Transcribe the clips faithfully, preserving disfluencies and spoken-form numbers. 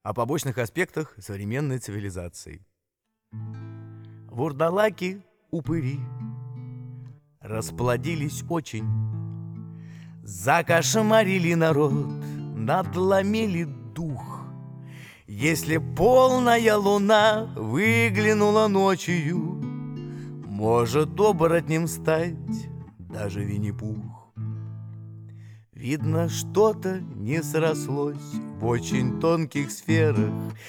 О побочных аспектах современной цивилизации. Вурдалаки-упыри расплодились очень, закошмарили народ, надломили дух. Если полная луна выглянула ночью, может оборотнем стать даже Винни-Пух. Видно, что-то не срослось в очень тонких сферах,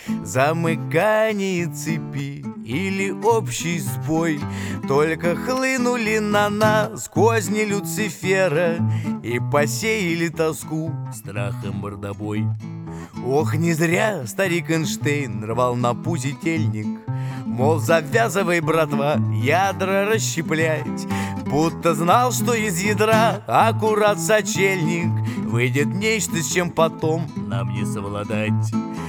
замыкание цепи или общий сбой. Только хлынули на нас козни Люцифера и посеяли тоску страхом мордобой. Ох, не зря старик Эйнштейн рвал на пузе тельник, мол, завязывай, братва, ядра расщеплять, будто знал, что из ядра аккурат сочельник выйдет нечто, с чем потом нам не совладать.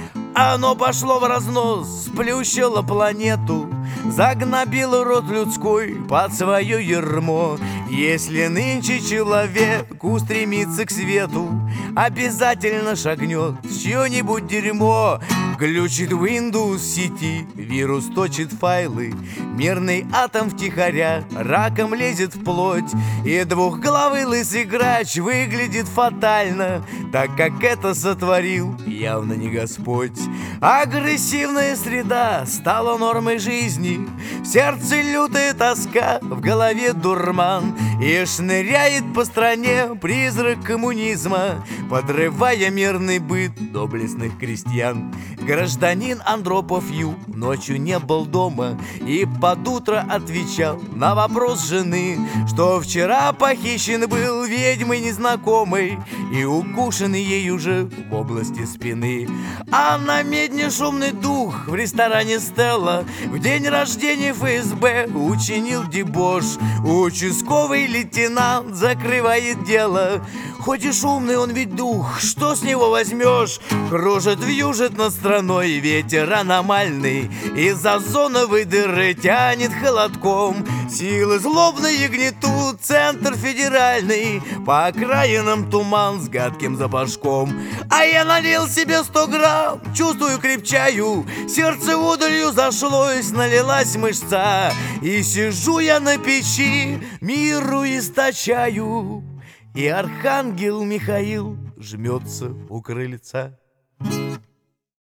Оно пошло в разнос, сплющило планету, загнобило род людской под свое ярмо. Если нынче человек устремится к свету, обязательно шагнет в чье-нибудь дерьмо. Глючит Windows сети, вирус точит файлы, мирный атом втихаря раком лезет в плоть, и двухглавый лысый грач выглядит фатально, так как это сотворил явно не Господь. Агрессивная среда стала нормой жизни, в сердце лютая тоска, в голове дурман, и шныряет по стране призрак коммунизма, подрывая мирный быт доблестных крестьян. Гражданин Андропов Ю ночью не был дома и под утро отвечал на вопрос жены, что вчера похищен был ведьмой незнакомой и укушен ей уже в области спины. А на медне шумный дух в ресторане Стелла в день рождения эф эс бэ учинил дебош. Участковый лейтенант закрывает дело. Хоть и шумный он ведь дух, что с него возьмешь? Кружит, вьюжит над страной ветер аномальный, из-за озоновой дыры тянет холодком. Силы злобные гнетут центр федеральный, по окраинам туман с гадким запашком. А я налил себе сто грамм, чувствую, крепчаю, сердце удалью зашлось, налилась мышца, и сижу я на печи, миру источаю, и архангел Михаил жмется у крыльца.